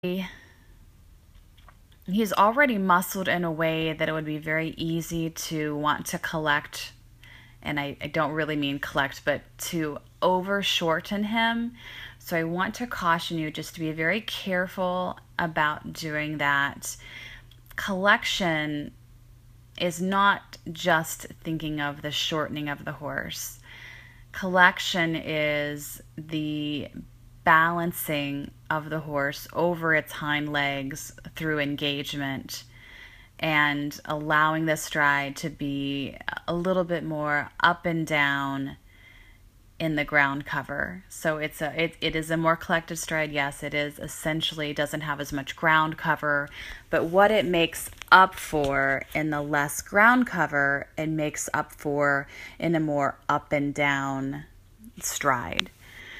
he's already muscled in a way that it would be very easy to want to collect, and I don't really mean collect, but to over shorten him. So I want to caution you just to be very careful about doing that. Collection is not just thinking of the shortening of the horse. Collection is the balancing of the horse over its hind legs through engagement and allowing the stride to be a little bit more up and down in the ground cover. So it is a more collected stride. Yes, it is essentially doesn't have as much ground cover, but what it makes up for in the less ground cover, it makes up for in a more up and down stride.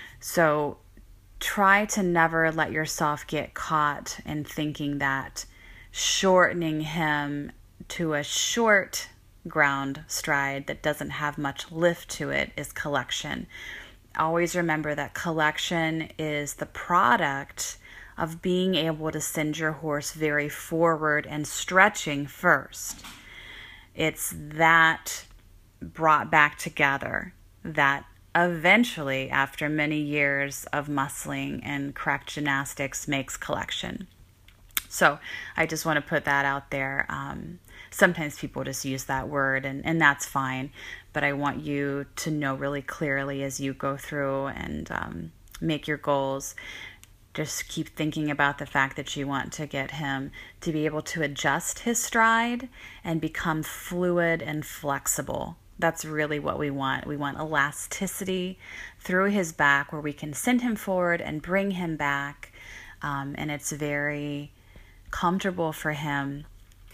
So try to never let yourself get caught in thinking that shortening him to a short ground stride that doesn't have much lift to it is collection. Always remember that collection is the product of being able to send your horse very forward and stretching first. It's that brought back together that eventually, after many years of muscling and correct gymnastics, makes collection. So I just want to put that out there. Sometimes people just use that word, and that's fine. But I want you to know really clearly as you go through and make your goals, just keep thinking about the fact that you want to get him to be able to adjust his stride and become fluid and flexible. That's really what we want. We want elasticity through his back where we can send him forward and bring him back. And it's very comfortable for him.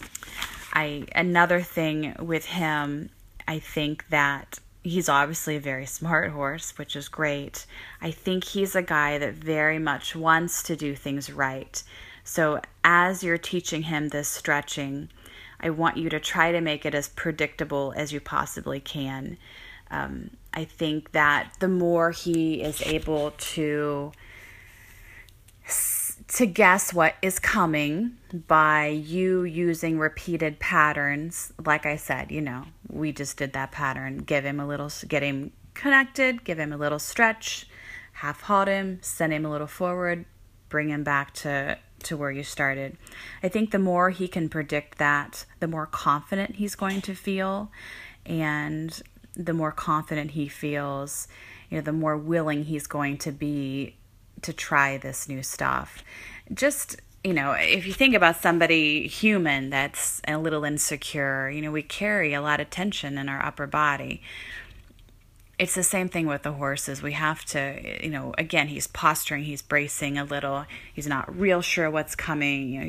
Another thing with him, I think that he's obviously a very smart horse, which is great. I think he's a guy that very much wants to do things right. So as you're teaching him this stretching, I want you to try to make it as predictable as you possibly can. I think that the more he is able to guess what is coming by you using repeated patterns, like I said, we just did that pattern. Get him connected, give him a little stretch, half halt him, send him a little forward, bring him back to where you started. I think the more he can predict that, the more confident he's going to feel, and the more confident he feels, the more willing he's going to be to try this new stuff. Just, if you think about somebody human that's a little insecure, we carry a lot of tension in our upper body. It's the same thing with the horses. We have to, again, he's posturing, he's bracing a little. Not real sure what's coming.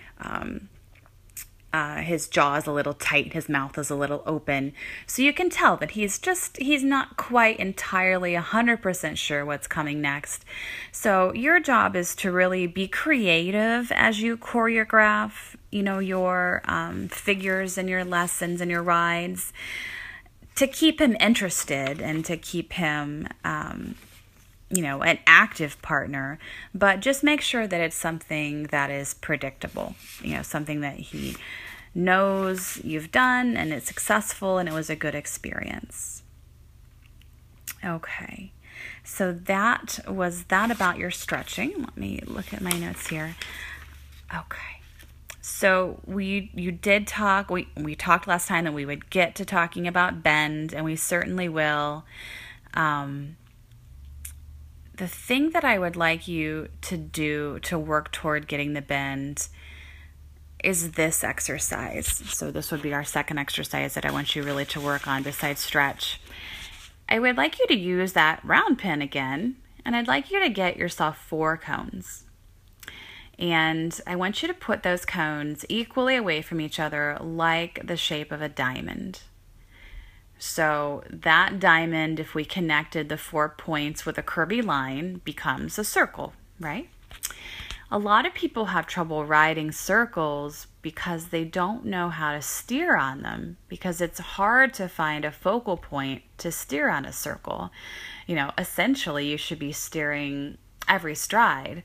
His jaw is a little tight, his mouth is a little open. So you can tell that he's not quite entirely 100% sure what's coming next. So your job is to really be creative as you choreograph, your figures and your lessons and your rides, to keep him interested and to keep him, an active partner, but just make sure that it's something that is predictable, something that he knows you've done and it's successful and it was a good experience. Okay, so that was that about your stretching. Let me look at my notes here. Okay. So you did talk, we talked last time that we would get to talking about bend, and we certainly will. The thing that I would like you to do to work toward getting the bend is this exercise. So this would be our second exercise that I want you really to work on besides stretch. I would like you to use that round pin again, and I'd like you to get yourself 4 cones. And I want you to put those cones equally away from each other like the shape of a diamond. So that diamond, if we connected the 4 points with a curvy line, becomes a circle, right? A lot of people have trouble riding circles because they don't know how to steer on them, because it's hard to find a focal point to steer on a circle. Essentially you should be steering every stride,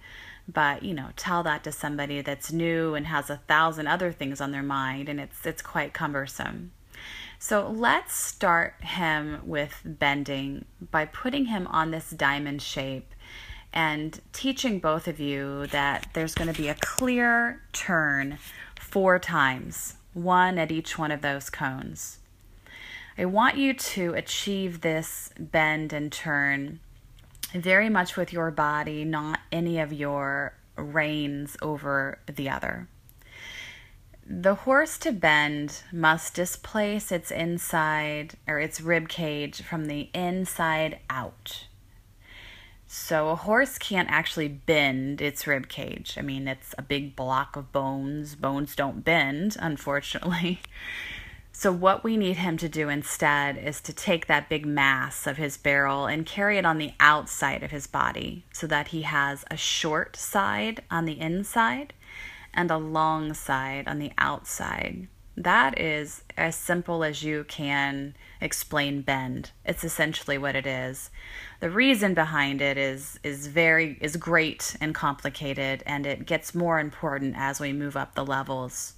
But, tell that to somebody that's new and has 1,000 other things on their mind, and it's quite cumbersome. So let's start him with bending by putting him on this diamond shape and teaching both of you that there's going to be a clear turn 4 times, one at each one of those cones. I want you to achieve this bend and turn very much with your body, not any of your reins over the other. The horse to bend must displace its inside or its rib cage from the inside out. So a horse can't actually bend its rib cage. I mean, it's a big block of bones. Bones don't bend, unfortunately. So what we need him to do instead is to take that big mass of his barrel and carry it on the outside of his body so that he has a short side on the inside and a long side on the outside. That is as simple as you can explain bend. It's essentially what it is. The reason behind it is great and complicated, and it gets more important as we move up the levels.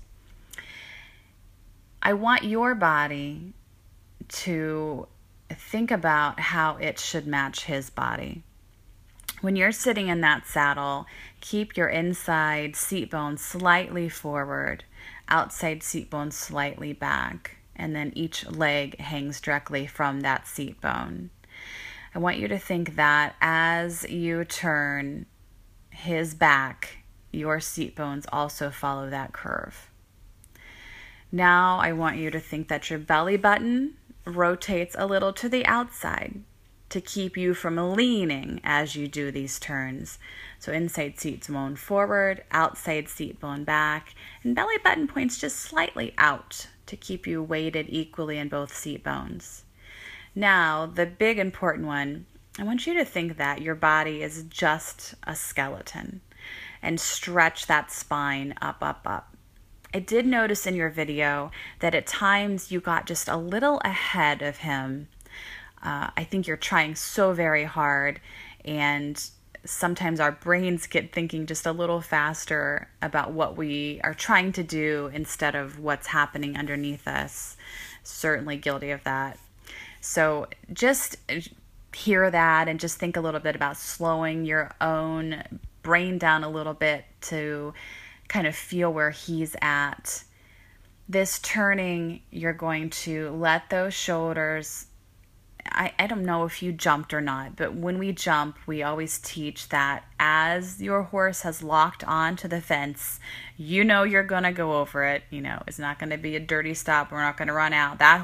I want your body to think about how it should match his body. When you're sitting in that saddle, keep your inside seat bone slightly forward, outside seat bone slightly back, and then each leg hangs directly from that seat bone. I want you to think that as you turn his back, your seat bones also follow that curve. Now I want you to think that your belly button rotates a little to the outside to keep you from leaning as you do these turns. So inside seat bone forward, outside seat bone back, and belly button points just slightly out to keep you weighted equally in both seat bones. Now, the big important one, I want you to think that your body is just a skeleton and stretch that spine up, up, up. I did notice in your video that at times you got just a little ahead of him. I think you're trying so very hard, and sometimes our brains get thinking just a little faster about what we are trying to do instead of what's happening underneath us. Certainly guilty of that. So just hear that and just think a little bit about slowing your own brain down a little bit to kind of feel where he's at. This turning, you're going to let those shoulders, I don't know if you jumped or not, but when we jump, we always teach that as your horse has locked onto the fence, you're going to go over it. It's not going to be a dirty stop. We're not going to run out. That